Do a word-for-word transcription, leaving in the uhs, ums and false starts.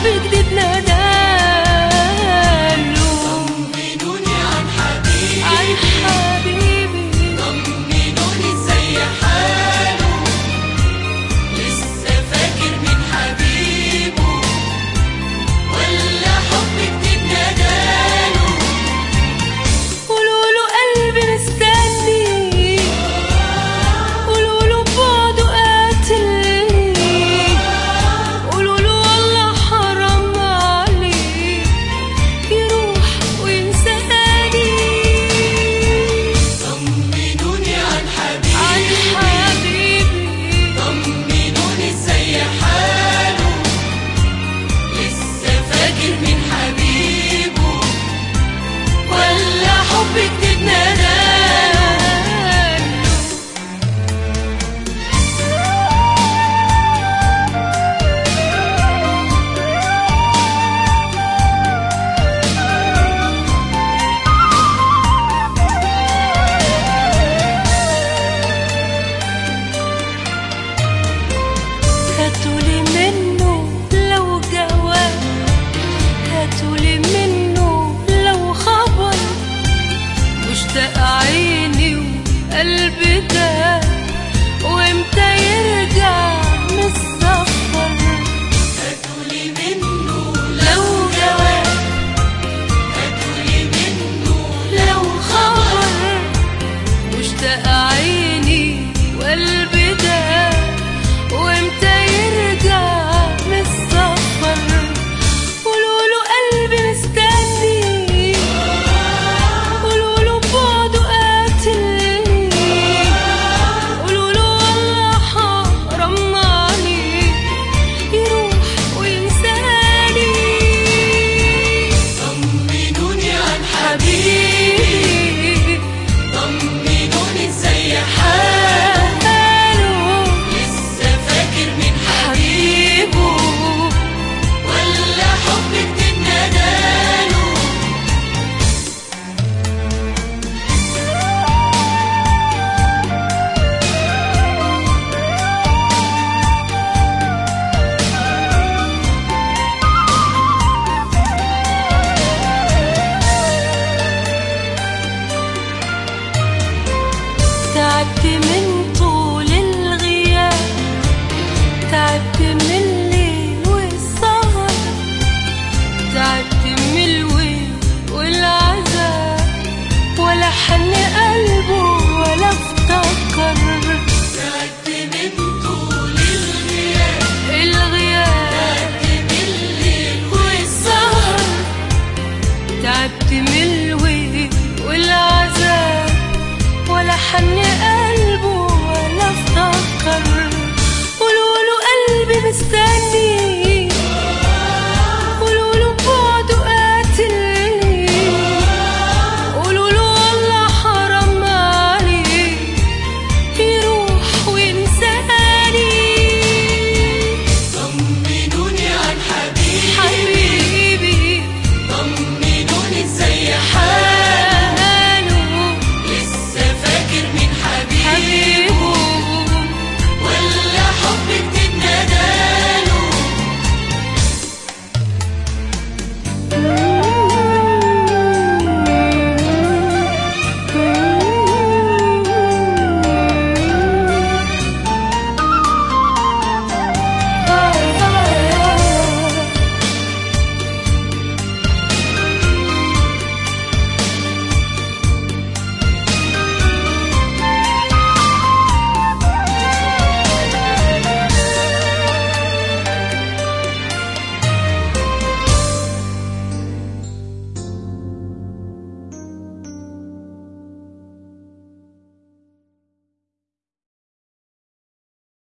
جديد ناداله. طمنوني عن حبيبي، عن حبيبي، طمنوني ازاي حاله، لسه فاكر من حبيبه ولا حب جديد ناداله. قولوله قلبي مستني، قولوله بعده قاتلني، قولوله والله حرام عليه يروح وينساني. طمنوني عن عن حبيبي، حبيبي، طمنوني ازاي حاله، لسه فاكر من حبيبه ولا حب جديد ناداله. هاتولي منه لو جواب، هاتولي منه لو خبر، مشتاق عيني وقلبي ده